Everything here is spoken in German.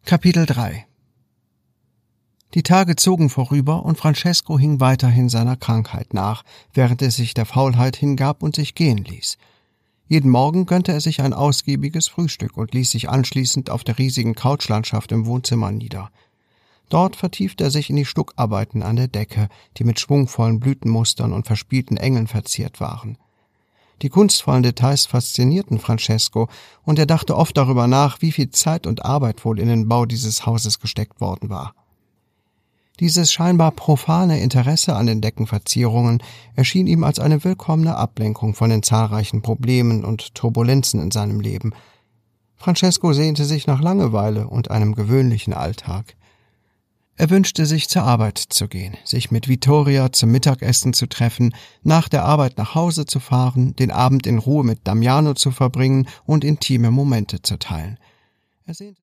Kapitel 3 Die Tage zogen vorüber und Francesco hing weiterhin seiner Krankheit nach, während er sich der Faulheit hingab und sich gehen ließ. Jeden Morgen gönnte er sich ein ausgiebiges Frühstück und ließ sich anschließend auf der riesigen Couchlandschaft im Wohnzimmer nieder. Dort vertiefte er sich in die Stuckarbeiten an der Decke, die mit schwungvollen Blütenmustern und verspielten Engeln verziert waren. Die kunstvollen Details faszinierten Francesco, und er dachte oft darüber nach, wie viel Zeit und Arbeit wohl in den Bau dieses Hauses gesteckt worden war. Dieses scheinbar profane Interesse an den Deckenverzierungen erschien ihm als eine willkommene Ablenkung von den zahlreichen Problemen und Turbulenzen in seinem Leben. Francesco sehnte sich nach Langeweile und einem gewöhnlichen Alltag. Er wünschte sich, zur Arbeit zu gehen, sich mit Vittoria zum Mittagessen zu treffen, nach der Arbeit nach Hause zu fahren, den Abend in Ruhe mit Damiano zu verbringen und intime Momente zu teilen. Er sehnte